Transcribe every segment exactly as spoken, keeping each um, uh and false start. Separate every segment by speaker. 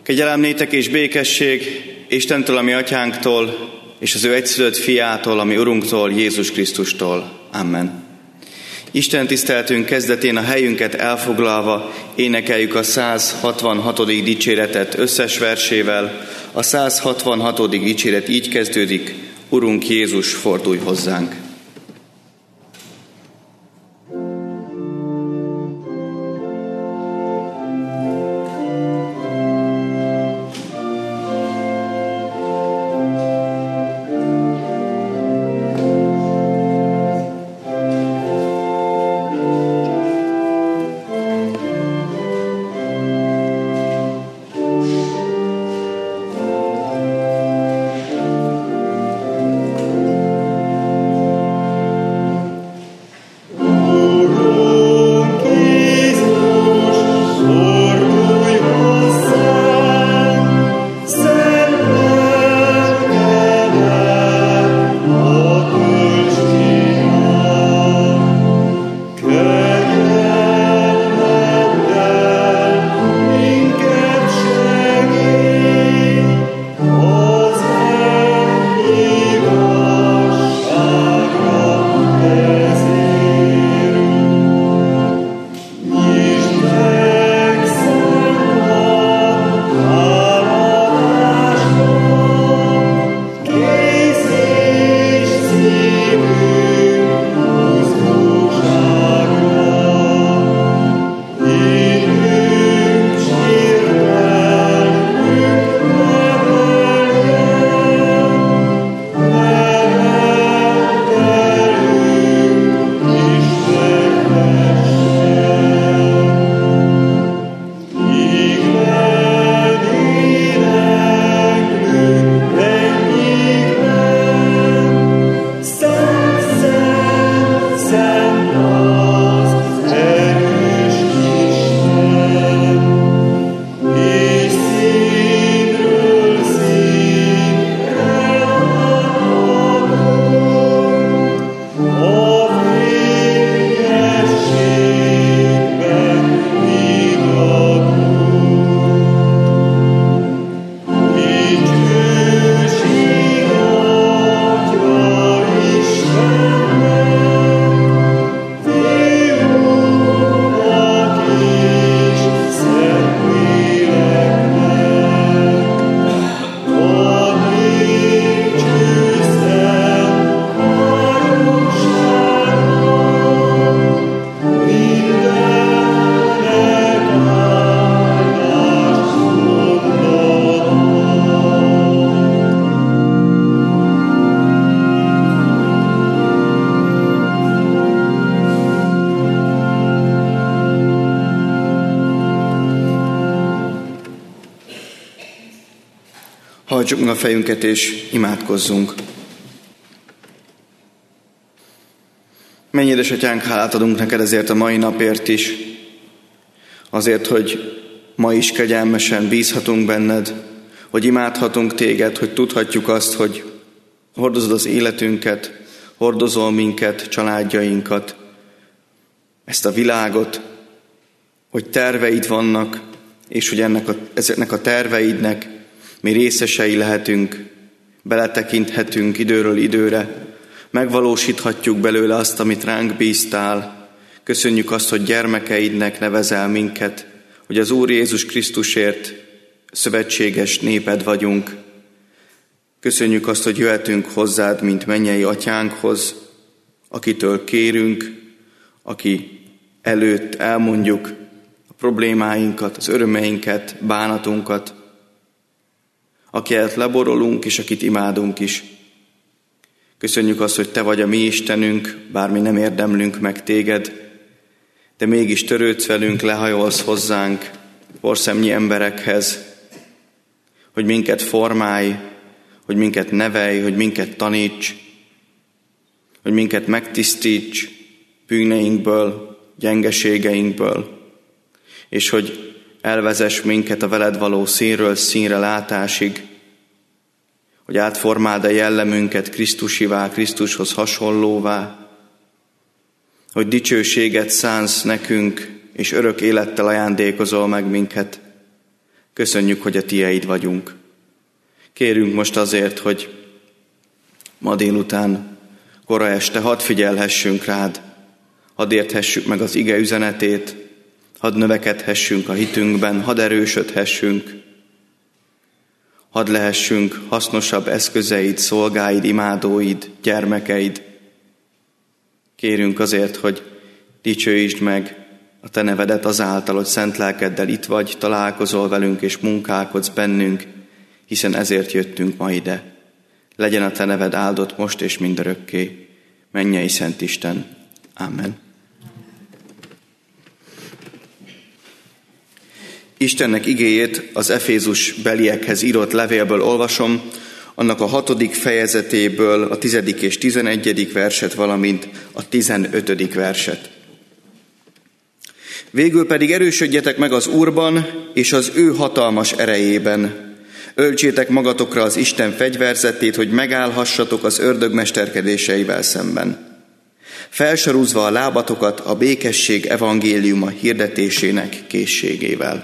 Speaker 1: Kegyelem nétek és békesség Istentől, a mi atyánktól, és az ő egyszülött fiától, a mi Urunktól, Jézus Krisztustól. Amen. Isten tiszteletünk kezdetén a helyünket elfoglalva énekeljük a száz hatvanhatodik dicséretet összes versével. A száz hatvanhatodik dicséret így kezdődik: Urunk Jézus, fordulj hozzánk! Hajtsuk meg a fejünket és imádkozzunk. Mennyi édesatyánk, hálát adunk neked ezért a mai napért is, azért, hogy ma is kegyelmesen bízhatunk benned, hogy imádhatunk téged, hogy tudhatjuk azt, hogy hordozod az életünket, hordozol minket, családjainkat, ezt a világot, hogy terveid vannak, és hogy ennek a, ezeknek a terveidnek mi részesei lehetünk, beletekinthetünk időről időre, megvalósíthatjuk belőle azt, amit ránk bíztál. Köszönjük azt, hogy gyermekeidnek nevezel minket, hogy az Úr Jézus Krisztusért szövetséges néped vagyunk. Köszönjük azt, hogy jöhetünk hozzád, mint mennyei atyánkhoz, akitől kérünk, aki előtt elmondjuk a problémáinkat, az örömeinket, bánatunkat, aki előtt leborolunk, és akit imádunk is. Köszönjük azt, hogy te vagy a mi Istenünk, bár mi nem érdemlünk meg téged, de mégis törődsz velünk, lehajolsz hozzánk, porszemnyi emberekhez, hogy minket formálj, hogy minket nevelj, hogy minket taníts, hogy minket megtisztíts bűneinkből, gyengeségeinkből, és hogy elvezess minket a veled való színről színre látásig, hogy átformáld a jellemünket Krisztusivá, Krisztushoz hasonlóvá, hogy dicsőséget szánsz nekünk, és örök élettel ajándékozol meg minket. Köszönjük, hogy a Tieid vagyunk. Kérünk most azért, hogy ma délután, kora este hadd figyelhessünk rád, hadd érthessük meg az ige üzenetét, hadd növekedhessünk a hitünkben, hadd erősödhessünk, hadd lehessünk hasznosabb eszközeid, szolgáid, imádóid, gyermekeid. Kérünk azért, hogy dicsőítsd meg a te nevedet azáltal, hogy szent lelkeddel itt vagy, találkozol velünk és munkálkodsz bennünk, hiszen ezért jöttünk ma ide. Legyen a te neved áldott most és mindörökké. Mennyei Szent Isten. Amen. Istennek igéjét az Efézus beliekhez írott levélből olvasom, annak a hatodik fejezetéből a tizedik és tizenegyedik verset, valamint a tizenötödik verset. Végül pedig erősödjetek meg az Úrban és az ő hatalmas erejében. Öltsétek magatokra az Isten fegyverzetét, hogy megállhassatok az ördög mesterkedéseivel szemben. Felsorúzva a lábatokat a békesség evangéliuma hirdetésének készségével.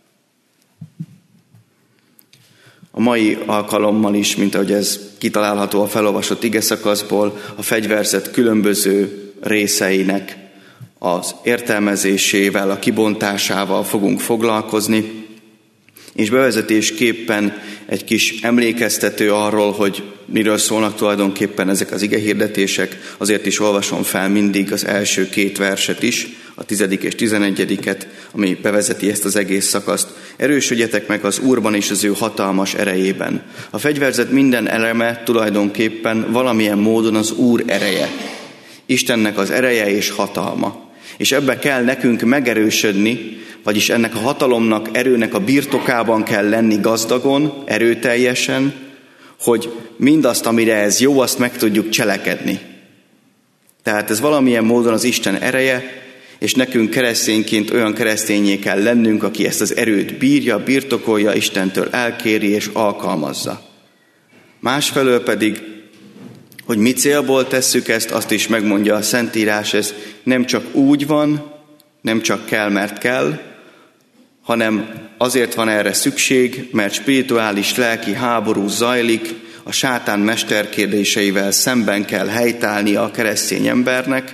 Speaker 1: A mai alkalommal is, mint ahogy ez kitalálható a felolvasott igeszakaszból, a fegyverzet különböző részeinek az értelmezésével, a kibontásával fogunk foglalkozni, és bevezetésképpen egy kis emlékeztető arról, hogy miről szólnak tulajdonképpen ezek az igehirdetések, azért is olvasom fel mindig az első két verset is, a tizedik és tizenegyediket, ami bevezeti ezt az egész szakaszt. Erősödjetek meg az Úrban és az ő hatalmas erejében. A fegyverzet minden eleme tulajdonképpen valamilyen módon az Úr ereje. Istennek az ereje és hatalma. És ebbe kell nekünk megerősödni, vagyis ennek a hatalomnak, erőnek a birtokában kell lenni gazdagon, erőteljesen, hogy mindazt, amire ez jó, azt meg tudjuk cselekedni. Tehát ez valamilyen módon az Isten ereje, és nekünk keresztényként olyan keresztényé kell lennünk, aki ezt az erőt bírja, birtokolja, Istentől elkéri és alkalmazza. Másfelől pedig, hogy mi célból tesszük ezt, azt is megmondja a Szentírás, ez nem csak úgy van, nem csak kell, mert kell, hanem azért van erre szükség, mert spirituális, lelki háború zajlik, a sátán mesterkérdéseivel szemben kell helytállnia a keresztény embernek,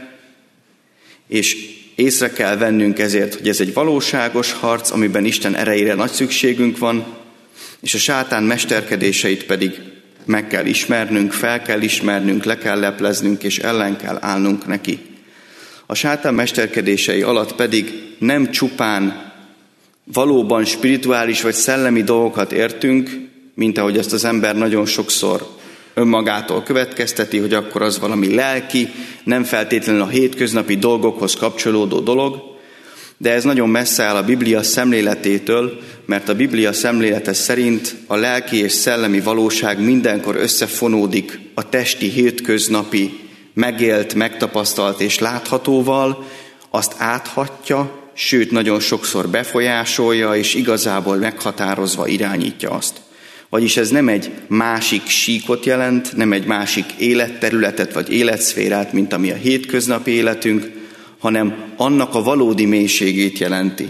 Speaker 1: és észre kell vennünk ezért, hogy ez egy valóságos harc, amiben Isten erejére nagy szükségünk van, és a sátán mesterkedéseit pedig meg kell ismernünk, fel kell ismernünk, le kell lepleznünk, és ellen kell állnunk neki. A sátán mesterkedései alatt pedig nem csupán valóban spirituális vagy szellemi dolgokat értünk, mint ahogy ezt az ember nagyon sokszor önmagától következteti, hogy akkor az valami lelki, nem feltétlenül a hétköznapi dolgokhoz kapcsolódó dolog, de ez nagyon messze áll a Biblia szemléletétől, mert a Biblia szemlélete szerint a lelki és szellemi valóság mindenkor összefonódik a testi, hétköznapi, megélt, megtapasztalt és láthatóval, azt áthatja, sőt nagyon sokszor befolyásolja, és igazából meghatározva irányítja azt. Vagyis ez nem egy másik síkot jelent, nem egy másik életterületet vagy életszférát, mint ami a hétköznapi életünk, hanem annak a valódi mélységét jelenti.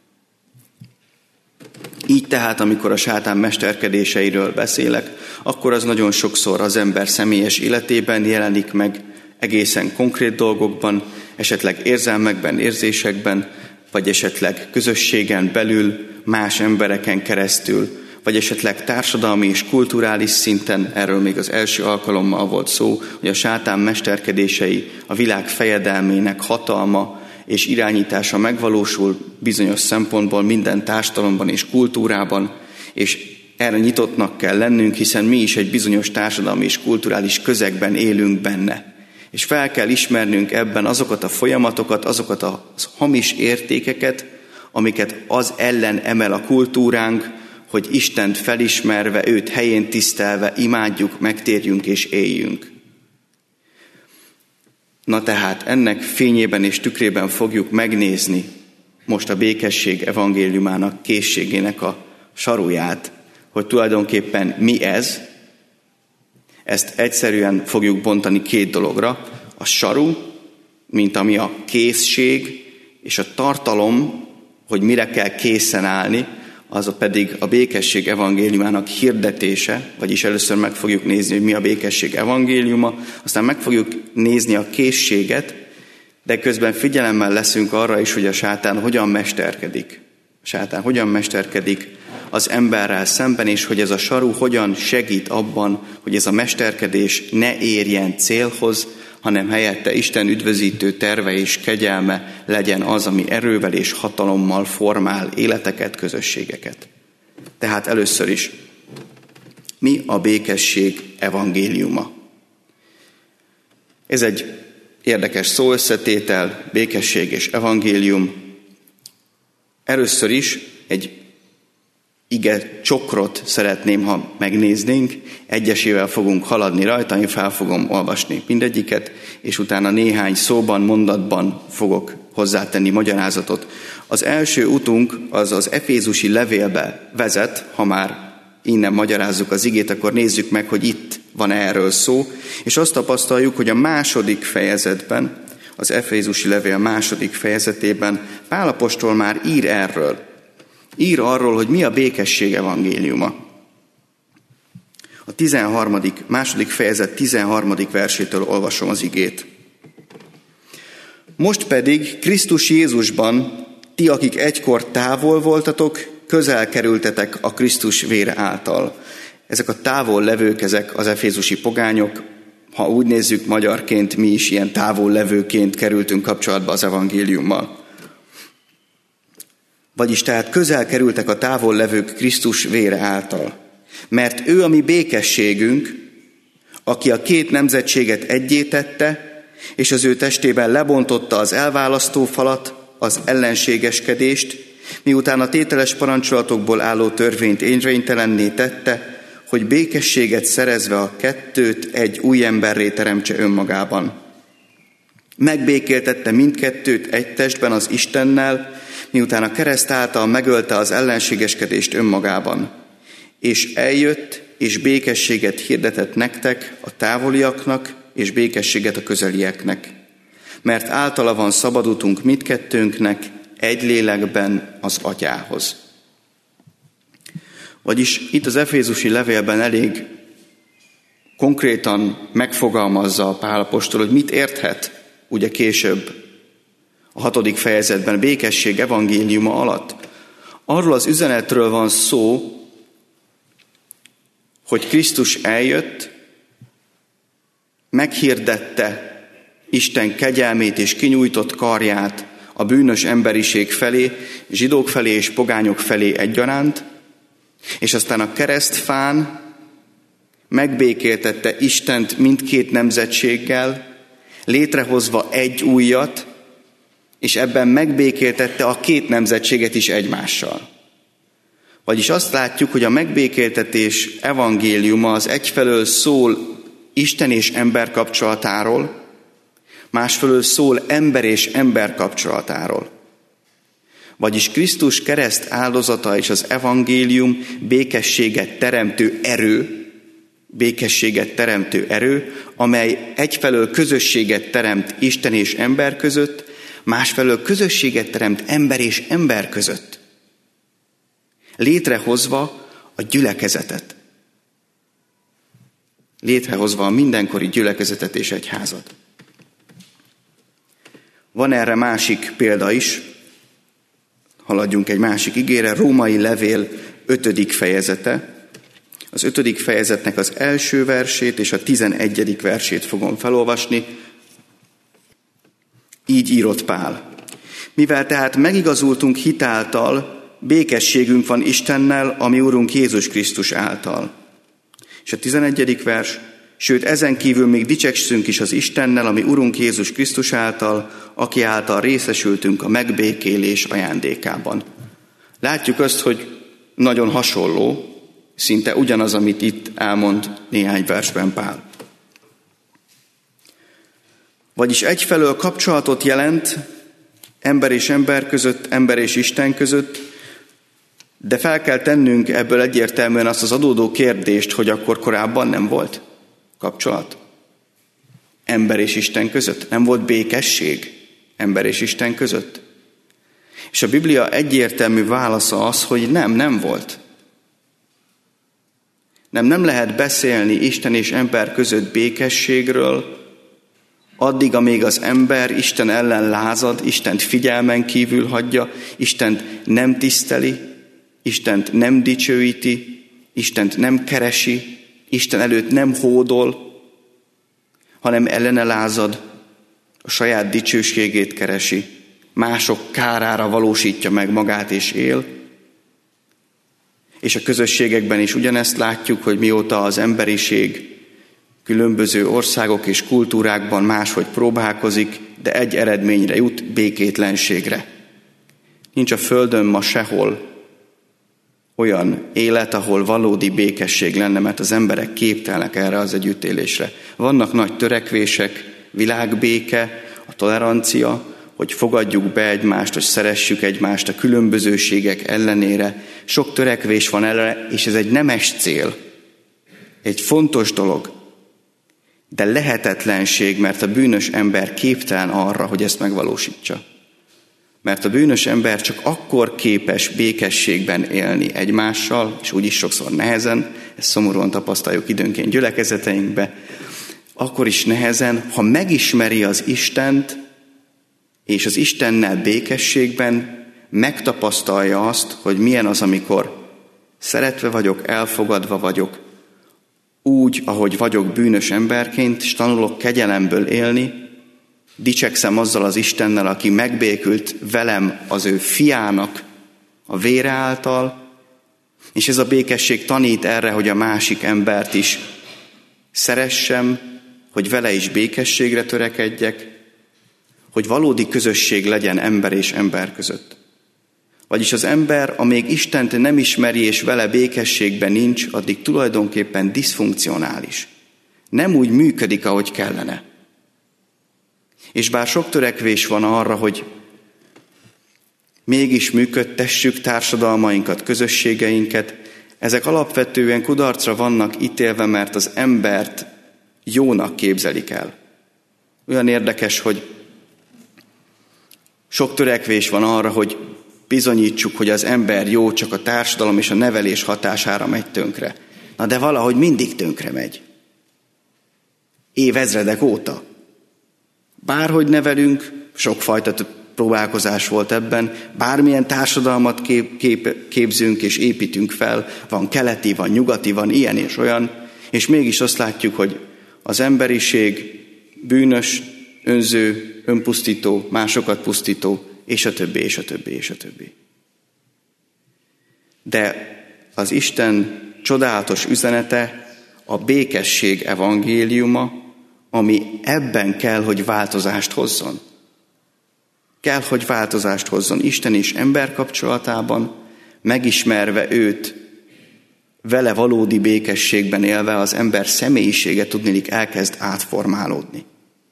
Speaker 1: Így tehát, amikor a sátán mesterkedéseiről beszélek, akkor az nagyon sokszor az ember személyes életében jelenik meg, egészen konkrét dolgokban, esetleg érzelmekben, érzésekben, vagy esetleg közösségen belül, más embereken keresztül, vagy esetleg társadalmi és kulturális szinten, erről még az első alkalommal volt szó, hogy a sátán mesterkedései, a világ fejedelmének hatalma és irányítása megvalósul bizonyos szempontból minden társadalomban és kultúrában, és erre nyitottnak kell lennünk, hiszen mi is egy bizonyos társadalmi és kulturális közegben élünk benne. És fel kell ismernünk ebben azokat a folyamatokat, azokat a hamis értékeket, amiket az ellen emel a kultúránk, hogy Istent felismerve, őt helyén tisztelve imádjuk, megtérjünk és éljünk. Na tehát ennek fényében és tükrében fogjuk megnézni most a békesség evangéliumának készségének a saruját, hogy tulajdonképpen mi ez. Ezt egyszerűen fogjuk bontani két dologra. A saru, mint ami a készség, és a tartalom, hogy mire kell készen állni, az a pedig a békesség evangéliumának hirdetése, vagyis először meg fogjuk nézni, hogy mi a békesség evangéliuma, aztán meg fogjuk nézni a készséget, de közben figyelemmel leszünk arra is, hogy a sátán hogyan mesterkedik. A sátán hogyan mesterkedik az emberrel szemben, és hogy ez a saru hogyan segít abban, hogy ez a mesterkedés ne érjen célhoz, hanem helyette Isten üdvözítő terve és kegyelme legyen az, ami erővel és hatalommal formál életeket, közösségeket. Tehát először is, mi a békesség evangéliuma? Ez egy érdekes szóösszetétel, békesség és evangélium. Először is egy ige csokrot szeretném, ha megnéznénk, egyesével fogunk haladni rajta, én fel fogom olvasni mindegyiket, és utána néhány szóban, mondatban fogok hozzátenni magyarázatot. Az első utunk az az efézusi levélbe vezet, ha már innen magyarázzuk az igét, akkor nézzük meg, hogy itt van erről szó, és azt tapasztaljuk, hogy a második fejezetben, az efézusi levél második fejezetében Pál apostol már ír erről. Ír arról, hogy mi a békesség evangéliuma. A tizenharmadik második fejezet tizenharmadik versétől olvasom az igét. Most pedig Krisztus Jézusban, ti, akik egykor távol voltatok, közel kerültetek a Krisztus vére által. Ezek a távol levők, ezek az efézusi pogányok. Ha úgy nézzük magyarként, mi is ilyen távol levőként kerültünk kapcsolatba az evangéliummal. Vagyis tehát közel kerültek a távol levők Krisztus vére által. Mert ő a mi békességünk, aki a két nemzetséget egyé tette, és az ő testében lebontotta az elválasztó falat, az ellenségeskedést, miután a tételes parancsolatokból álló törvényt érvénytelenné tette, hogy békességet szerezve a kettőt egy új emberré teremtse önmagában. Megbékéltette mindkettőt egy testben az Istennel, miután a kereszt által megölte az ellenségeskedést önmagában. És eljött, és békességet hirdetett nektek, a távoliaknak, és békességet a közelieknek. Mert általa van szabadutunk mindkettőnknek egy lélekben az Atyához. Vagyis itt az efézusi levélben elég konkrétan megfogalmazza a Pál apostol, hogy mit érthet ugye később a hatodik fejezetben békesség evangéliuma alatt. Arról az üzenetről van szó, hogy Krisztus eljött, meghirdette Isten kegyelmét és kinyújtott karját a bűnös emberiség felé, zsidók felé és pogányok felé egyaránt, és aztán a keresztfán megbékéltette Istent mindkét nemzetséggel, létrehozva egy újat, és ebben megbékéltette a két nemzetséget is egymással. Vagyis azt látjuk, hogy a megbékéltetés evangéliuma az egyfelől szól Isten és ember kapcsolatáról, másfelől szól ember és ember kapcsolatáról. Vagyis Krisztus kereszt áldozata és az evangélium békességet teremtő erő, békességet teremtő erő, amely egyfelől közösséget teremt Isten és ember között, másfelől közösséget teremt ember és ember között, létrehozva a gyülekezetet. Létrehozva a mindenkori gyülekezetet és egyházat. Van erre másik példa is, haladjunk egy másik igére, Római levél ötödik fejezete. Az ötödik fejezetnek az első versét és a tizenegyedik versét fogom felolvasni. Így írott Pál. Mivel tehát megigazultunk hitáltal, békességünk van Istennel, a mi Urunk Jézus Krisztus által. És a tizenegyedik vers, sőt ezen kívül még dicsekszünk is az Istennel, a mi Urunk Jézus Krisztus által, aki által részesültünk a megbékélés ajándékában. Látjuk azt, hogy nagyon hasonló, szinte ugyanaz, amit itt elmond néhány versben Pál. Vagyis egyfelől kapcsolatot jelent ember és ember között, ember és Isten között, de fel kell tennünk ebből egyértelműen azt az adódó kérdést, hogy akkor korábban nem volt kapcsolat ember és Isten között. Nem volt békesség ember és Isten között. És a Biblia egyértelmű válasza az, hogy nem, nem volt. Nem, nem lehet beszélni Isten és ember között békességről, addig, amíg az ember Isten ellen lázad, Istent figyelmen kívül hagyja, Istent nem tiszteli, Istent nem dicsőíti, Istent nem keresi, Isten előtt nem hódol, hanem ellene lázad, a saját dicsőségét keresi, mások kárára valósítja meg magát és él. És a közösségekben is ugyanezt látjuk, hogy mióta az emberiség különböző országok és kultúrákban máshogy próbálkozik, de egy eredményre jut, békétlenségre. Nincs a Földön ma sehol olyan élet, ahol valódi békesség lenne, mert az emberek képtelenek erre az együttélésre. Vannak nagy törekvések, világbéke, a tolerancia, hogy fogadjuk be egymást, hogy szeressük egymást a különbözőségek ellenére. Sok törekvés van erre, és ez egy nemes cél. Egy fontos dolog, de lehetetlenség, mert a bűnös ember képtelen arra, hogy ezt megvalósítsa. Mert a bűnös ember csak akkor képes békességben élni egymással, és úgyis sokszor nehezen, ezt szomorúan tapasztaljuk időnként gyülekezeteinkbe, akkor is nehezen, ha megismeri az Istent, és az Istennel békességben megtapasztalja azt, hogy milyen az, amikor szeretve vagyok, elfogadva vagyok, úgy, ahogy vagyok bűnös emberként, és tanulok kegyelemből élni, dicsekszem azzal az Istennel, aki megbékült velem az ő fiának a vére által, és ez a békesség tanít erre, hogy a másik embert is szeressem, hogy vele is békességre törekedjek, hogy valódi közösség legyen ember és ember között. Vagyis az ember, amíg Istent nem ismeri és vele békességben nincs, addig tulajdonképpen diszfunkcionális. Nem úgy működik, ahogy kellene. És bár sok törekvés van arra, hogy mégis működtessük társadalmainkat, közösségeinket, ezek alapvetően kudarcra vannak ítélve, mert az embert jónak képzelik el. Olyan érdekes, hogy sok törekvés van arra, hogy bizonyítsuk, hogy az ember jó, csak a társadalom és a nevelés hatására megy tönkre. Na de valahogy mindig tönkre megy. Évezredek óta. Bárhogy nevelünk, sokfajta próbálkozás volt ebben, bármilyen társadalmat kép, kép, képzünk és építünk fel, van keleti, van nyugati, van ilyen és olyan, és mégis azt látjuk, hogy az emberiség bűnös, önző, önpusztító, másokat pusztító, és a többi, és a többi, és a többi. De az Isten csodálatos üzenete a békesség evangéliuma, ami ebben kell, hogy változást hozzon. Kell, hogy változást hozzon Isten és ember kapcsolatában, megismerve őt, vele valódi békességben élve az ember személyisége tudniillik elkezd átformálódni.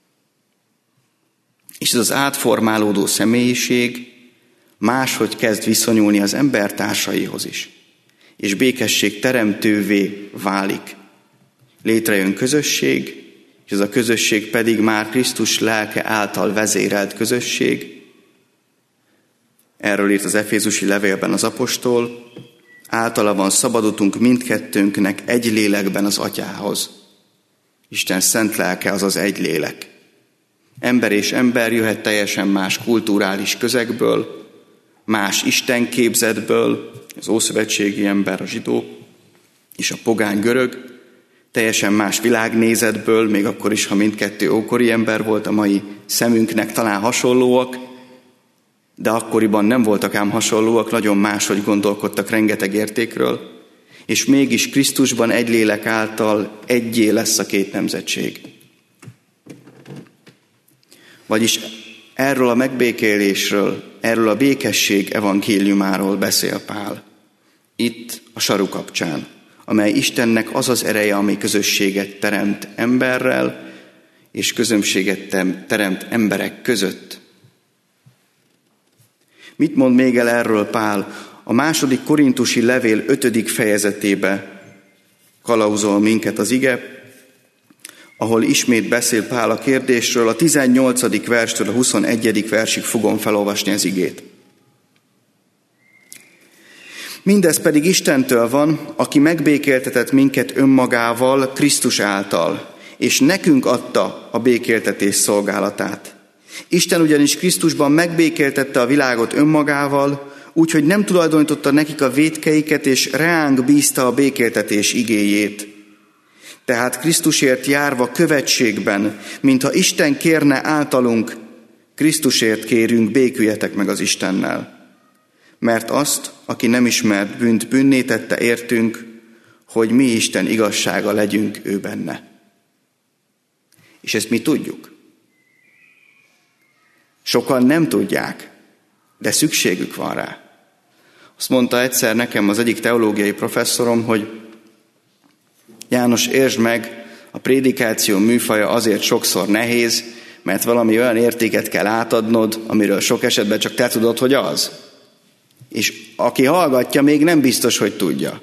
Speaker 1: És ez az átformálódó személyiség máshogy kezd viszonyulni az embertársaihoz is. És békesség teremtővé válik. Létrejön közösség, és ez a közösség pedig már Krisztus lelke által vezérelt közösség. Erről írt az Efézusi levélben az apostol, általa van szabadultunk mindkettőnknek egy lélekben az Atyához. Isten szent lelke, azaz egy lélek. Ember és ember jöhet teljesen más kulturális közegből, más istenképzetből, az ószövetségi ember, a zsidó, és a pogány görög, teljesen más világnézetből, még akkor is, ha mindkettő ókori ember volt, a mai szemünknek talán hasonlóak, de akkoriban nem voltak ám hasonlóak, nagyon máshogy gondolkodtak rengeteg értékről, és mégis Krisztusban egy lélek által egyé lesz a két nemzetség. Vagyis erről a megbékélésről, erről a békesség evangéliumáról beszél Pál. Itt a saru kapcsán, amely Istennek az az ereje, ami közösséget teremt emberrel, és közösséget teremt emberek között. Mit mond még el erről Pál? A második korintusi levél ötödik fejezetébe kalauzol minket az ige, ahol ismét beszél Pál a kérdésről. A tizennyolcadik verstől a huszonegyedik versig fogom felolvasni az igét. Mindez pedig Istentől van, aki megbékéltetett minket önmagával Krisztus által, és nekünk adta a békéltetés szolgálatát. Isten ugyanis Krisztusban megbékéltette a világot önmagával, úgyhogy nem tulajdonította nekik a vétkeiket, és reánk bízta a békéltetés igéjét. Tehát Krisztusért járva követségben, mintha Isten kérne általunk, Krisztusért kérünk, béküljetek meg az Istennel. Mert azt, aki nem ismert bűnt, bűnné tette értünk, hogy mi Isten igazsága legyünk ő benne. És ezt mi tudjuk. Sokan nem tudják, de szükségük van rá. Azt mondta egyszer nekem az egyik teológiai professzorom, hogy János, értsd meg, a prédikáció műfaja azért sokszor nehéz, mert valami olyan értéket kell átadnod, amiről sok esetben csak te tudod, hogy az. És aki hallgatja, még nem biztos, hogy tudja.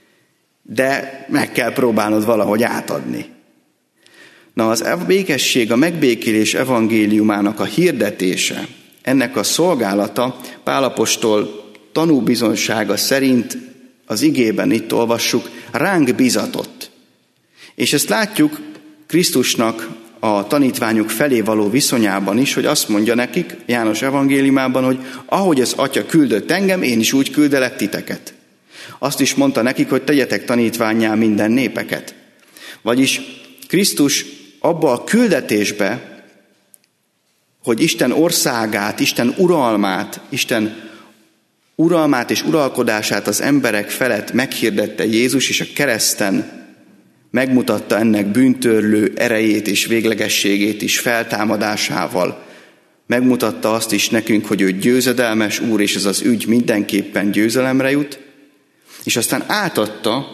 Speaker 1: De meg kell próbálnod valahogy átadni. Na, az békesség, a megbékélés evangéliumának a hirdetése, ennek a szolgálata Pál apostol tanúbizonysága szerint az igében itt olvassuk, ránk bizatott. És ezt látjuk Krisztusnak a tanítványok felé való viszonyában is, hogy azt mondja nekik János evangéliumában, hogy ahogy az Atya küldött engem, én is úgy küldelek titeket. Azt is mondta nekik, hogy tegyetek tanítvánnyá minden népeket. Vagyis Krisztus abba a küldetésbe, hogy Isten országát, Isten uralmát, Isten uralmát és uralkodását az emberek felett meghirdette Jézus, és a kereszten megmutatta ennek bűntörlő erejét és véglegességét is feltámadásával. Megmutatta azt is nekünk, hogy ő győzedelmes Úr, és ez az ügy mindenképpen győzelemre jut, és aztán átadta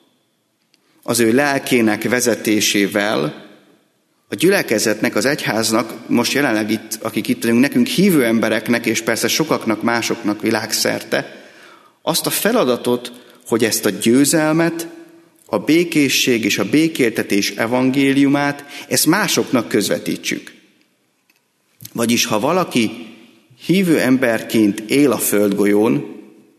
Speaker 1: az ő lelkének vezetésével a gyülekezetnek, az egyháznak, most jelenleg itt, akik itt vagyunk, nekünk hívő embereknek, és persze sokaknak másoknak világszerte, azt a feladatot, hogy ezt a győzelmet, a békészség és a békéltetés evangéliumát, ezt másoknak közvetítsük. Vagyis, ha valaki hívő emberként él a földgolyón,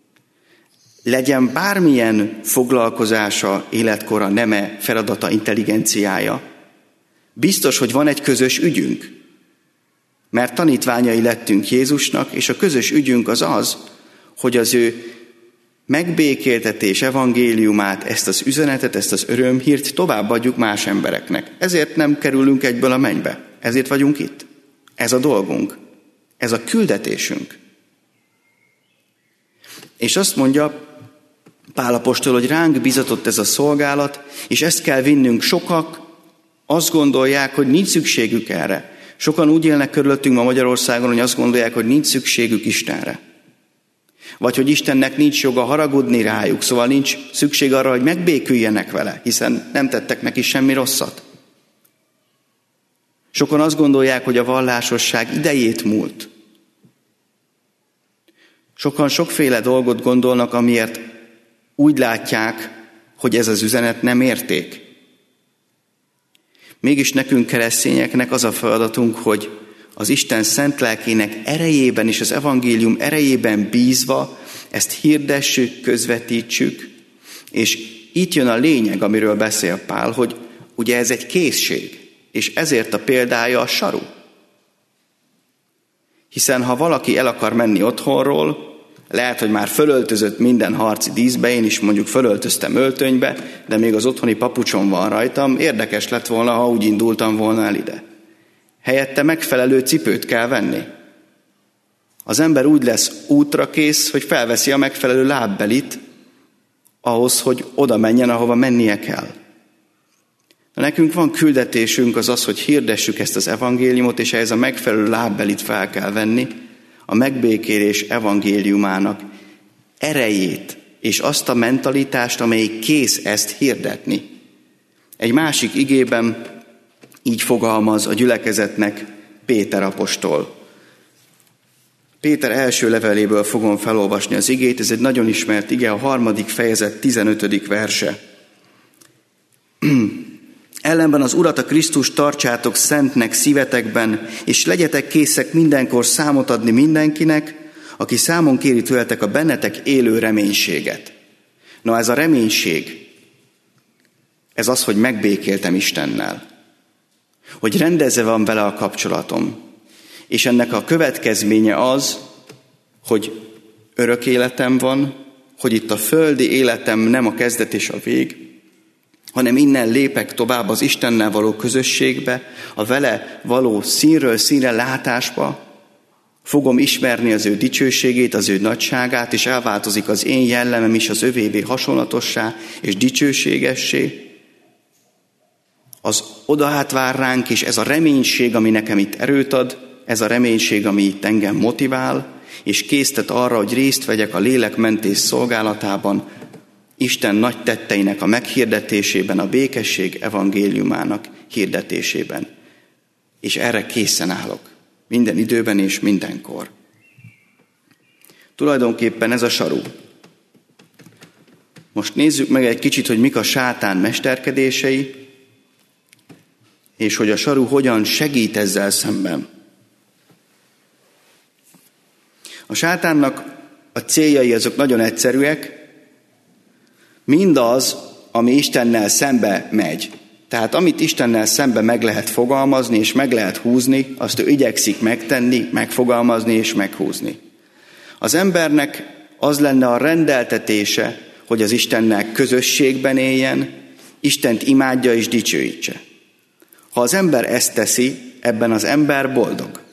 Speaker 1: legyen bármilyen foglalkozása, életkora, neme, feladata, intelligenciája, biztos, hogy van egy közös ügyünk. Mert tanítványai lettünk Jézusnak, és a közös ügyünk az az, hogy az ő megbékéltetés evangéliumát, ezt az üzenetet, ezt az örömhírt továbbadjuk más embereknek. Ezért nem kerülünk egyből a mennybe. Ezért vagyunk itt. Ez a dolgunk. Ez a küldetésünk. És azt mondja Pál apostol, hogy ránk bizatott ez a szolgálat, és ezt kell vinnünk. Sokak azt gondolják, hogy nincs szükségük erre. Sokan úgy élnek körülöttünk ma Magyarországon, hogy azt gondolják, hogy nincs szükségük Istenre. Vagy hogy Istennek nincs joga haragudni rájuk, szóval nincs szükség arra, hogy megbéküljenek vele, hiszen nem tettek neki semmi rosszat. Sokan azt gondolják, hogy a vallásosság idejét múlt. Sokan sokféle dolgot gondolnak, amiért úgy látják, hogy ez az üzenet nem érték. Mégis nekünk keresztényeknek az a feladatunk, hogy az Isten szent lelkének erejében és az evangélium erejében bízva ezt hirdessük, közvetítsük, és itt jön a lényeg, amiről beszél Pál, hogy ugye ez egy készség, és ezért a példája a saru. Hiszen ha valaki el akar menni otthonról, lehet, hogy már fölöltözött minden harci díszbe, én is mondjuk fölöltöztem öltönybe, de még az otthoni papucsom van rajtam, érdekes lett volna, ha úgy indultam volna el ide. Helyette megfelelő cipőt kell venni. Az ember úgy lesz útra kész, hogy felveszi a megfelelő lábbelit ahhoz, hogy oda menjen, ahova mennie kell. Nekünk van küldetésünk, az az, hogy hirdessük ezt az evangéliumot, és ehhez a megfelelő lábbelit fel kell venni, a megbékélés evangéliumának erejét, és azt a mentalitást, amelyik kész ezt hirdetni. Egy másik igében így fogalmaz a gyülekezetnek Péter apostol. Péter első leveléből fogom felolvasni az igét, ez egy nagyon ismert ige, a harmadik fejezet tizenötödik verse. Ellenben az Urat, a Krisztust tartsátok szentnek szívetekben, és legyetek készek mindenkor számot adni mindenkinek, aki számon kéri tőletek a bennetek élő reménységet. Na, ez a reménység, ez az, hogy megbékéltem Istennel. Hogy rendezve van vele a kapcsolatom. És ennek a következménye az, hogy örök életem van, hogy itt a földi életem nem a kezdet és a vég, hanem innen lépek tovább az Istennel való közösségbe, a vele való színről színre látásba, fogom ismerni az ő dicsőségét, az ő nagyságát, és elváltozik az én jellemem is az övévé hasonlatossá és dicsőségessé. Az odaát vár ránk, és ez a reménység, ami nekem itt erőt ad, ez a reménység, ami itt engem motivál, és késztet arra, hogy részt vegyek a lélekmentés szolgálatában, Isten nagy tetteinek a meghirdetésében, a békesség evangéliumának hirdetésében. És erre készen állok. Minden időben és mindenkor. Tulajdonképpen ez a saru. Most nézzük meg egy kicsit, hogy mik a sátán mesterkedései, és hogy a saru hogyan segít ezzel szemben. A sátánnak a céljai azok nagyon egyszerűek. Mindaz, ami Istennel szembe megy. Tehát amit Istennel szembe meg lehet fogalmazni és meg lehet húzni, azt ő igyekszik megtenni, megfogalmazni és meghúzni. Az embernek az lenne a rendeltetése, hogy az Istennel közösségben éljen, Istent imádja és dicsőítse. Ha az ember ezt teszi, ebben az ember boldog.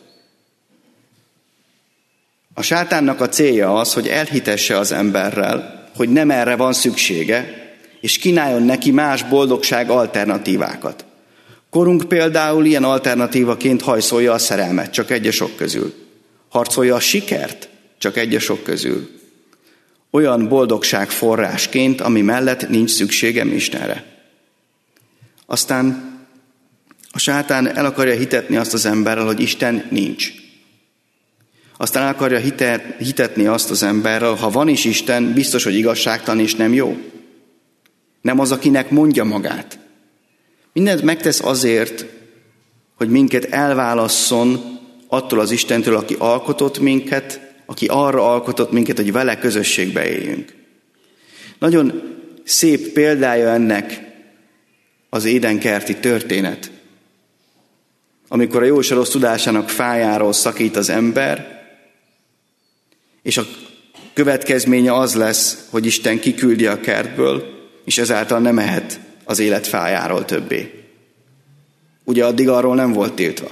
Speaker 1: A sátánnak a célja az, hogy elhitesse az emberrel, hogy nem erre van szüksége, és kínáljon neki más boldogság alternatívákat. Korunk például ilyen alternatívaként hajszolja a szerelmet, csak egy a sok közül. Harcolja a sikert, csak egy a sok közül. Olyan boldogság forrásként, ami mellett nincs szükségem Istenre. Aztán a sátán el akarja hitetni azt az emberrel, hogy Isten nincs. Aztán el akarja hitetni azt az emberrel, ha van is Isten, biztos, hogy igazságtalan és nem jó. Nem az, akinek mondja magát. Mindent megtesz azért, hogy minket elválasszon attól az Istentől, aki alkotott minket, aki arra alkotott minket, hogy vele közösségbe éljünk. Nagyon szép példája ennek az édenkerti történet. Amikor a jó és a rossz tudásának fájáról szakít az ember, és a következménye az lesz, hogy Isten kiküldi a kertből, és ezáltal nem ehet az élet fájáról többé. Ugye addig arról nem volt tiltva.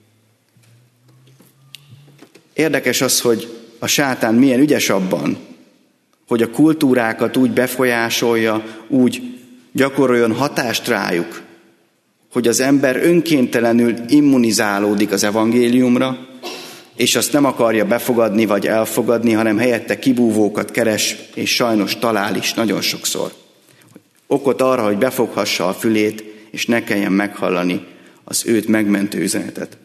Speaker 1: Érdekes az, hogy a sátán milyen ügyes abban, hogy a kultúrákat úgy befolyásolja, úgy gyakoroljon hatást rájuk, hogy az ember önkéntelenül immunizálódik az evangéliumra, és azt nem akarja befogadni vagy elfogadni, hanem helyette kibúvókat keres, és sajnos talál is nagyon sokszor. Okot arra, hogy befoghassa a fülét, és ne kelljen meghallani az őt megmentő üzenetet.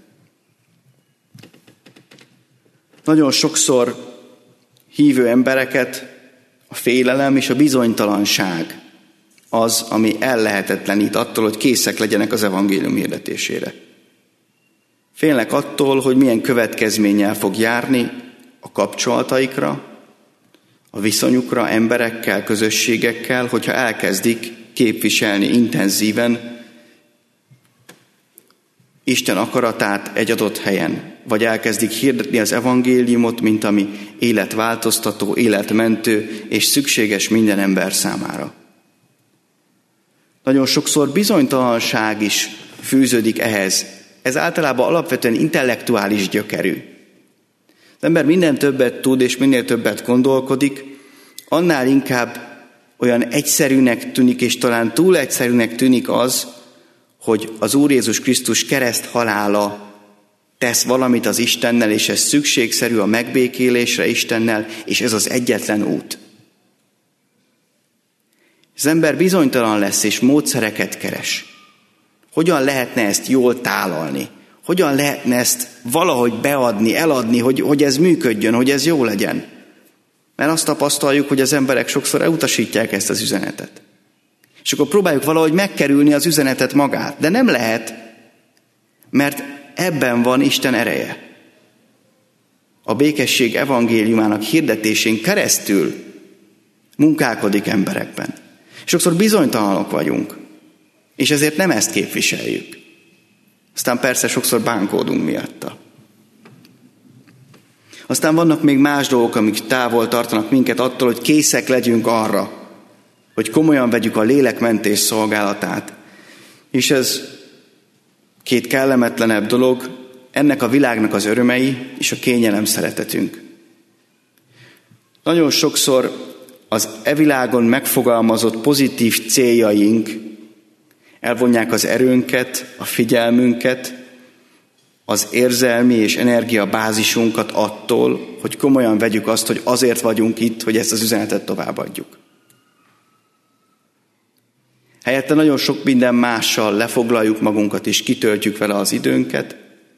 Speaker 1: Nagyon sokszor hívő embereket a félelem és a bizonytalanság az, ami ellehetetlenít attól, hogy készek legyenek az evangélium hirdetésére. Félnek attól, hogy milyen következménnyel fog járni a kapcsolataikra, a viszonyukra emberekkel, közösségekkel, hogyha elkezdik képviselni intenzíven Isten akaratát egy adott helyen, vagy elkezdik hirdetni az evangéliumot, mint ami életváltoztató, életmentő és szükséges minden ember számára. Nagyon sokszor bizonytalanság is fűződik ehhez. Ez általában alapvetően intellektuális gyökerű. Az ember minden többet tud, és minél többet gondolkodik, annál inkább olyan egyszerűnek tűnik, és talán túl egyszerűnek tűnik az, hogy az Úr Jézus Krisztus kereszt halála tesz valamit az Istennel, és ez szükségszerű a megbékélésre Istennel, és ez az egyetlen út. Az ember bizonytalan lesz, és módszereket keres. Hogyan lehetne ezt jól tálalni? Hogyan lehetne ezt valahogy beadni, eladni, hogy, hogy ez működjön, hogy ez jó legyen? Mert azt tapasztaljuk, hogy az emberek sokszor elutasítják ezt az üzenetet. És akkor próbáljuk valahogy megkerülni az üzenetet magát. De nem lehet, mert ebben van Isten ereje. a békesség evangéliumának hirdetésén keresztül munkálkodik emberekben. Sokszor bizonytalanok vagyunk, és ezért nem ezt képviseljük. Aztán persze sokszor bánkódunk miatta. Aztán vannak még más dolgok, amik távol tartanak minket attól, hogy készek legyünk arra, hogy komolyan vegyük a lélekmentés szolgálatát. És ez két kellemetlenebb dolog, ennek a világnak az örömei és a kényelem szeretetünk. Nagyon sokszor az e világon megfogalmazott pozitív céljaink elvonják az erőnket, a figyelmünket, az érzelmi és energiabázisunkat attól, hogy komolyan vegyük azt, hogy azért vagyunk itt, hogy ezt az üzenetet továbbadjuk. Helyette nagyon sok minden mással lefoglaljuk magunkat és kitöltjük vele az időnket,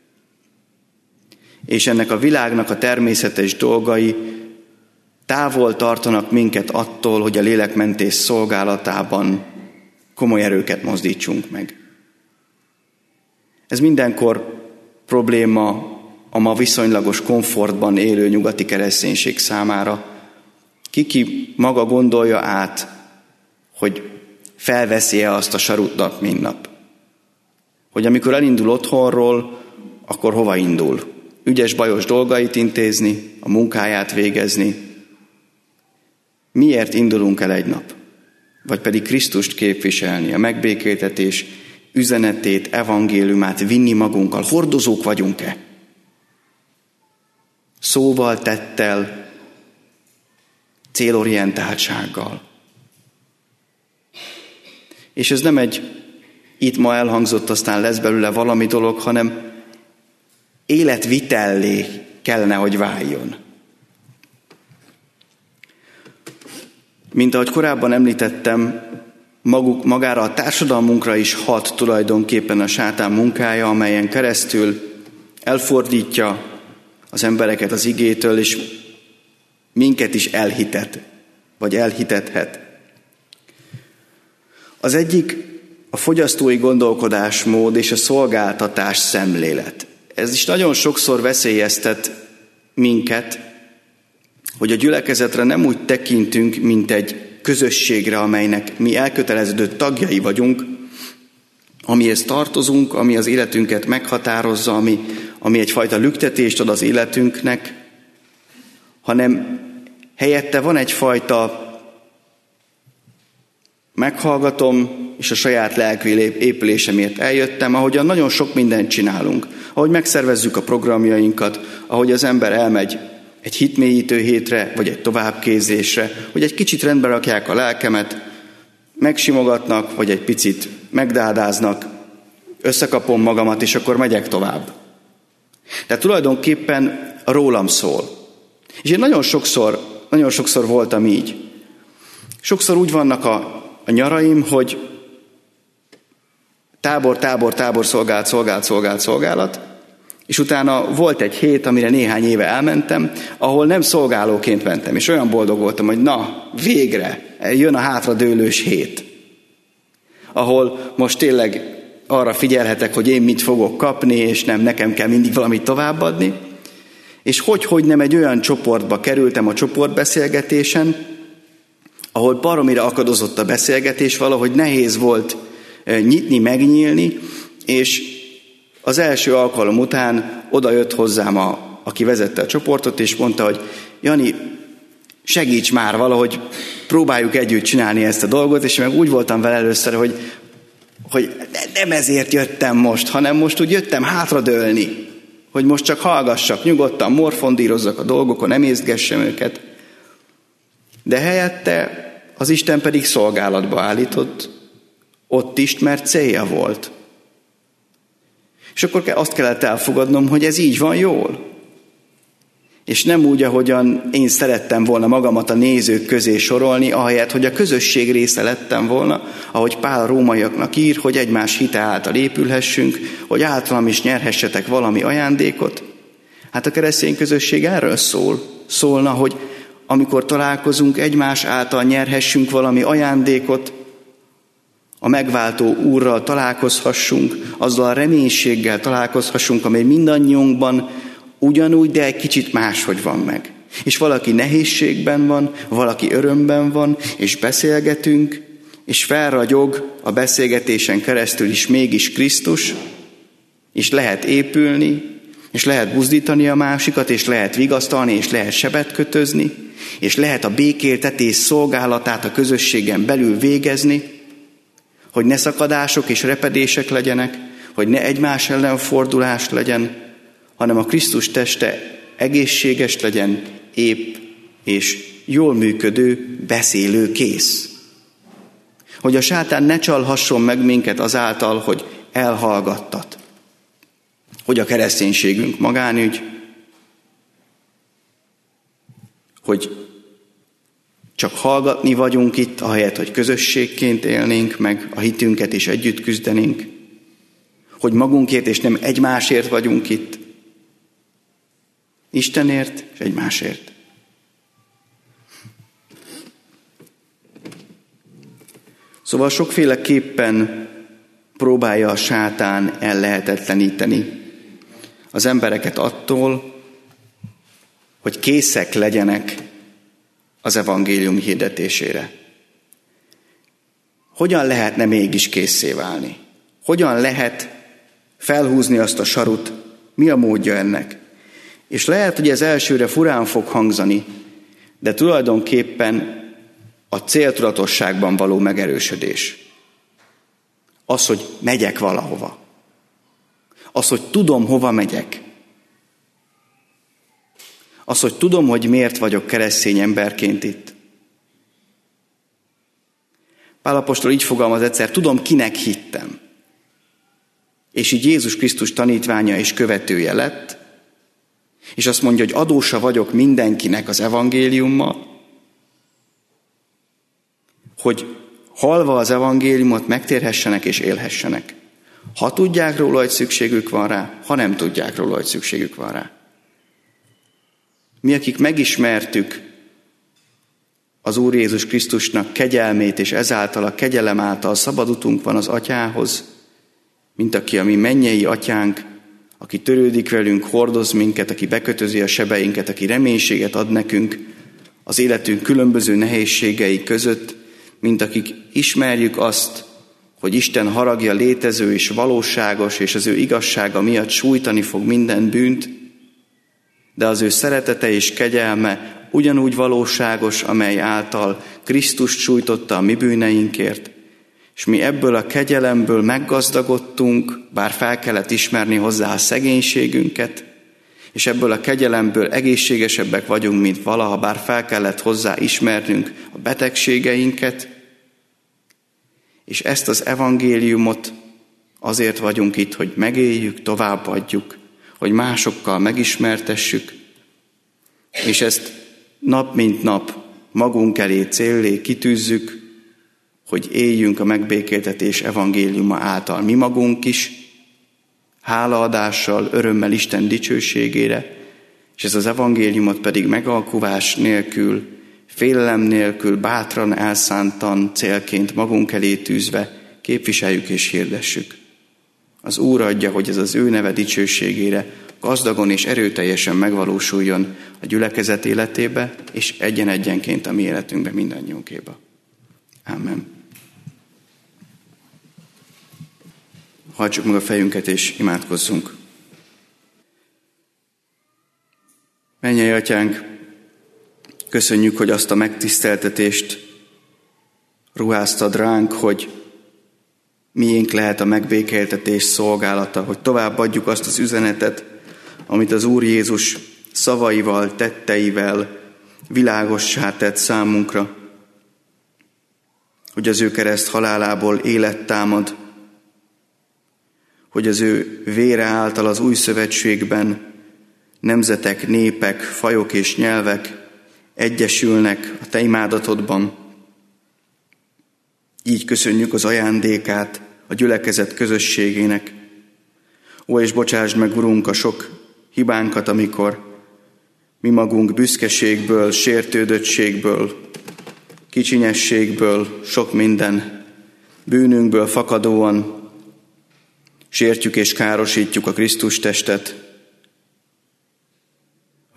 Speaker 1: és ennek a világnak a természetes dolgai távol tartanak minket attól, hogy a lélekmentés szolgálatában komoly erőket mozdítsunk meg. Ez mindenkor probléma a ma viszonylagos komfortban élő nyugati kereszténység számára. Ki-ki maga gondolja át, hogy felveszi-e azt a sarut nap, mint nap. Hogy amikor elindul otthonról, akkor hova indul? Ügyes-bajos dolgait intézni, a munkáját végezni. Miért indulunk el egy nap? Vagy pedig Krisztust képviselni, a megbékéltetés üzenetét, evangéliumát vinni magunkkal. Hordozók vagyunk-e? Szóval, tettel, célorientáltsággal. És ez nem egy itt ma elhangzott, aztán lesz belőle valami dolog, hanem életvitellé kellene, hogy váljon. Mint ahogy korábban említettem, maguk, magára a társadalmunkra is hat tulajdonképpen a sátán munkája, amelyen keresztül elfordítja az embereket az igétől, és minket is elhitet, vagy elhitethet. Az egyik a fogyasztói gondolkodásmód és a szolgáltatás szemlélet. Ez is nagyon sokszor veszélyeztet minket, hogy a gyülekezetre nem úgy tekintünk, mint egy közösségre, amelynek mi elköteleződött tagjai vagyunk, amihez tartozunk, ami az életünket meghatározza, ami, ami egyfajta lüktetést ad az életünknek, hanem helyette van egyfajta meghallgatom, és a saját lelki épülésemért eljöttem, ahogyan nagyon sok mindent csinálunk. Ahogy megszervezzük a programjainkat, ahogy az ember elmegy egy hitmélyítő hétre, vagy egy továbbképzésre, hogy egy kicsit rendbe rakják a lelkemet, megsimogatnak, vagy egy picit megdádáznak, összekapom magamat, és akkor megyek tovább. Tehát tulajdonképpen rólam szól. És én nagyon sokszor, nagyon sokszor voltam így. Sokszor úgy vannak a, a nyaraim, hogy tábor, tábor, tábor, szolgálat, szolgálat, szolgálat, szolgálat, és utána volt egy hét, amire néhány éve elmentem, ahol nem szolgálóként mentem, és olyan boldog voltam, hogy na, végre, jön a hátradőlős hét, ahol most tényleg arra figyelhetek, hogy én mit fogok kapni, és nem nekem kell mindig valamit továbbadni, és hogy-hogy nem egy olyan csoportba kerültem a csoportbeszélgetésen, ahol baromira akadozott a beszélgetés, valahogy nehéz volt nyitni, megnyílni, és az első alkalom után oda jött hozzám, a, aki vezette a csoportot, és mondta, hogy Jani, segíts már valahogy, próbáljuk együtt csinálni ezt a dolgot, és meg úgy voltam vele először, hogy, hogy nem ezért jöttem most, hanem most úgy jöttem hátradőlni, hogy most csak hallgassak, nyugodtan morfondírozzak a dolgokon, emészgessem őket. De helyette az Isten pedig szolgálatba állított, ott is, mert célja volt. És akkor azt kellett elfogadnom, hogy ez így van jól. És nem úgy, ahogyan én szerettem volna magamat a nézők közé sorolni, ahelyett, hogy a közösség része lettem volna, ahogy Pál a rómaiaknak ír, hogy egymás hite által épülhessünk, hogy általam is nyerhessetek valami ajándékot. Hát a keresztény közösség erről szól. Szólna, hogy amikor találkozunk, egymás által nyerhessünk valami ajándékot, a megváltó Úrral találkozhassunk, azzal a reménységgel találkozhassunk, amely mindannyiunkban ugyanúgy, de egy kicsit máshogy van meg. És valaki nehézségben van, valaki örömben van, és beszélgetünk, és felragyog a beszélgetésen keresztül is mégis Krisztus, és lehet épülni, és lehet buzdítani a másikat, és lehet vigasztalni, és lehet sebet kötözni, és lehet a békéltetés szolgálatát a közösségen belül végezni, hogy ne szakadások és repedések legyenek, hogy ne egymás ellen fordulás legyen, hanem a Krisztus teste egészséges legyen, épp és jól működő, beszélő kész. Hogy a sátán ne csalhasson meg minket azáltal, hogy elhallgattat. Hogy a kereszténységünk magánügy, hogy csak hallgatni vagyunk itt, ahelyett, hogy közösségként élnénk meg, a hitünket is együtt küzdenénk, hogy magunkért és nem egymásért vagyunk itt, Istenért és egymásért. Szóval sokféleképpen próbálja a sátán ellehetetleníteni az embereket attól, hogy készek legyenek az evangélium hirdetésére. Hogyan lehetne mégis készé válni? Hogyan lehet felhúzni azt a sarut? Mi a módja ennek? És lehet, hogy ez elsőre furán fog hangzani, de tulajdonképpen a céltudatosságban való megerősödés. Az, hogy megyek valahova. Az, hogy tudom, hova megyek. Az, hogy tudom, hogy miért vagyok keresztény emberként itt. Pál apostol így fogalmaz egyszer, tudom, kinek hittem. És így Jézus Krisztus tanítványa és követője lett, és azt mondja, hogy adósa vagyok mindenkinek az evangéliummal, hogy hallva az evangéliumot megtérhessenek és élhessenek. Ha tudják róla, hogy szükségük van rá, ha nem tudják róla, hogy szükségük van rá. Mi, akik megismertük az Úr Jézus Krisztusnak kegyelmét, és ezáltal a kegyelem által szabad utunk van az Atyához, mint aki a mi mennyei Atyánk, aki törődik velünk, hordoz minket, aki bekötözi a sebeinket, aki reménységet ad nekünk az életünk különböző nehézségei között, mint akik ismerjük azt, hogy Isten haragja létező és valóságos, és az ő igazsága miatt sújtani fog minden bűnt, de az ő szeretete és kegyelme ugyanúgy valóságos, amely által Krisztust sújtotta a mi bűneinkért, és mi ebből a kegyelemből meggazdagodtunk, bár fel kellett ismerni hozzá a szegénységünket, és ebből a kegyelemből egészségesebbek vagyunk, mint valaha, bár fel kellett hozzá ismernünk a betegségeinket, és ezt az evangéliumot azért vagyunk itt, hogy megéljük, továbbadjuk, hogy másokkal megismertessük, és ezt nap mint nap magunk elé céllé kitűzzük, hogy éljünk a megbékéltetés evangéliuma által mi magunk is, hálaadással, örömmel Isten dicsőségére, és ez az evangéliumot pedig megalkuvás nélkül, félelem nélkül, bátran, elszántan, célként magunk elé tűzve képviseljük és hirdessük. Az Úr adja, hogy ez az ő neve dicsőségére gazdagon és erőteljesen megvalósuljon a gyülekezet életébe, és egyen-egyenként a mi életünkbe, mindannyiunkéba. Amen. Hajtsuk meg a fejünket és imádkozzunk. Mennyei Atyánk, köszönjük, hogy azt a megtiszteltetést ruháztad ránk, hogy miénk lehet a megbékéltetés szolgálata, hogy továbbadjuk azt az üzenetet, amit az Úr Jézus szavaival, tetteivel világossá tett számunkra, hogy az ő kereszt halálából élet támad, hogy az ő vére által az új szövetségben nemzetek, népek, fajok és nyelvek egyesülnek a te imádatodban. Így köszönjük az ajándékát a gyülekezet közösségének. Ó, és bocsásd meg, Urunk, a sok hibánkat, amikor mi magunk büszkeségből, sértődöttségből, kicsinyességből, sok minden bűnünkből fakadóan sértjük és károsítjuk a Krisztus testet.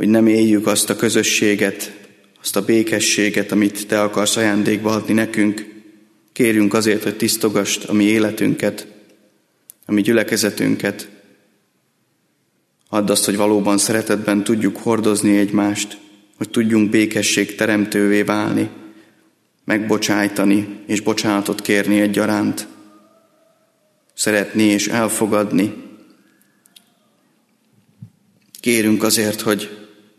Speaker 1: hogy nem éljük azt a közösséget, azt a békességet, amit Te akarsz ajándékba adni nekünk. Kérünk azért, hogy tisztogasd a mi életünket, a mi gyülekezetünket. Add azt, hogy valóban szeretetben tudjuk hordozni egymást, hogy tudjunk békesség teremtővé válni, megbocsájtani és bocsánatot kérni egyaránt, szeretni és elfogadni. Kérünk azért, hogy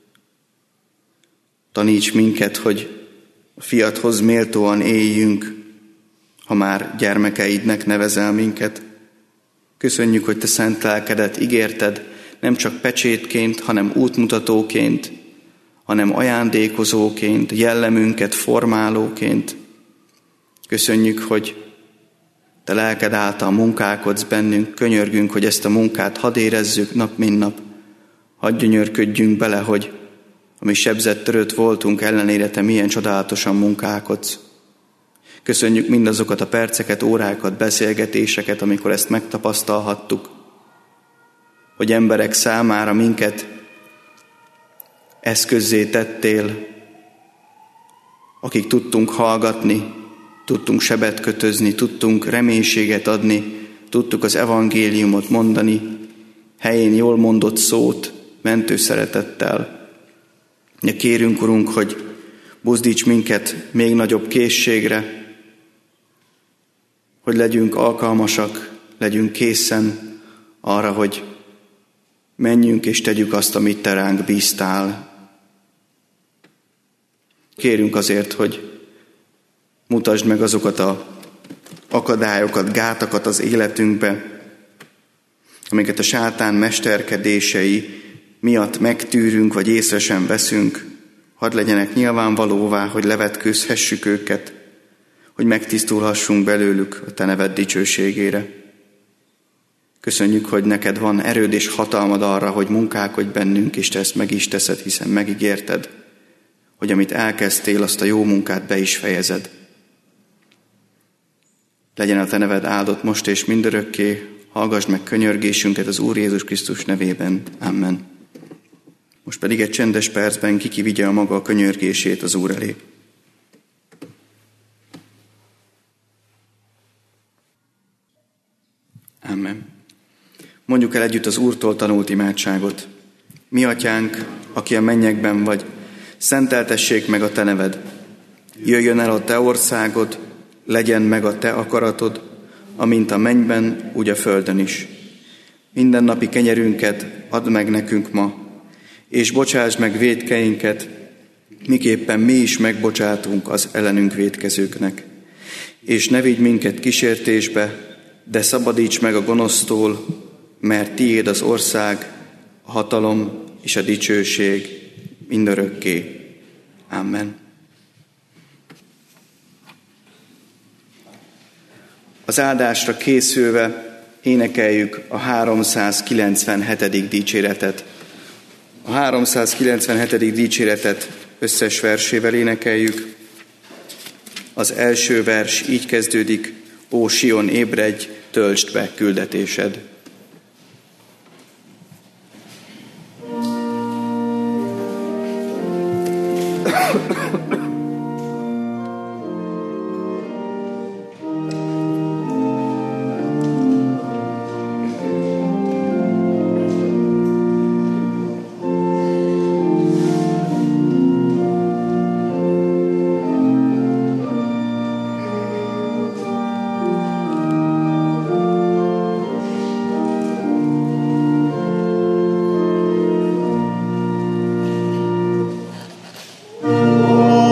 Speaker 1: taníts minket, hogy a fiathoz méltóan éljünk, ha már gyermekeidnek nevezel minket. Köszönjük, hogy Te szent lelkedet ígérted, nem csak pecsétként, hanem útmutatóként, hanem ajándékozóként, jellemünket formálóként. Köszönjük, hogy Te lelked által munkálkodsz bennünk, könyörgünk, hogy ezt a munkát hadd érezzük nap, mint nap. Hadd gyönyörködjünk bele, hogy a mi sebzett törött voltunk ellenére Te milyen csodálatosan munkálkodsz. Köszönjük mindazokat a perceket, órákat, beszélgetéseket, amikor ezt megtapasztalhattuk, hogy emberek számára minket eszközzé tettél, akik tudtunk hallgatni, tudtunk sebet kötözni, tudtunk reménységet adni, tudtuk az evangéliumot mondani, helyén jól mondott szót, mentő szeretettel. Kérünk, Urunk, hogy buzdíts minket még nagyobb készségre, hogy legyünk alkalmasak, legyünk készen arra, hogy menjünk és tegyük azt, amit Te ránk bíztál. Kérünk azért, hogy mutasd meg azokat az akadályokat, gátakat az életünkbe, amiket a sátán mesterkedései miatt megtűrünk, vagy észre sem veszünk. Hadd legyenek nyilvánvalóvá, hogy levetkőzhessük őket, hogy megtisztulhassunk belőlük a Te neved dicsőségére. Köszönjük, hogy neked van erőd és hatalmad arra, hogy munkálkodj bennünk, és Te ezt meg is teszed, hiszen megígérted, hogy amit elkezdtél, azt a jó munkát be is fejezed. Legyen a Te neved áldott most és mindörökké, hallgassd meg könyörgésünket az Úr Jézus Krisztus nevében. Amen. Most pedig egy csendes percben kiki vigye a maga a könyörgését az Úr elé. Amen. Mondjuk el együtt az Úrtól tanult imádságot. Mi atyánk, aki a mennyekben vagy, szenteltessék meg a Te neved. Jöjjön el a Te országod, legyen meg a Te akaratod, amint a mennyben, úgy a földön is. Mindennapi kenyerünket add meg nekünk ma, és bocsásd meg vétkeinket, miképpen mi is megbocsátunk az ellenünk vétkezőknek. És ne vigy minket kísértésbe, de szabadíts meg a gonosztól, mert Tiéd az ország, a hatalom és a dicsőség mindörökké. Amen. Az áldásra készülve énekeljük a háromszázkilencvenhetedik dicséretet. A háromszázkilencvenhetedik dicséretet összes versével énekeljük. Az első vers így kezdődik: Ó Sion, ébredj, töltsd be küldetésed.
Speaker 2: Oh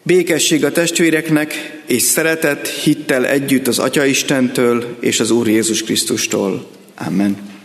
Speaker 1: Békesség a testvéreknek, és szeretet hittel együtt az Atya Istentől és az Úr Jézus Krisztustól. Amen.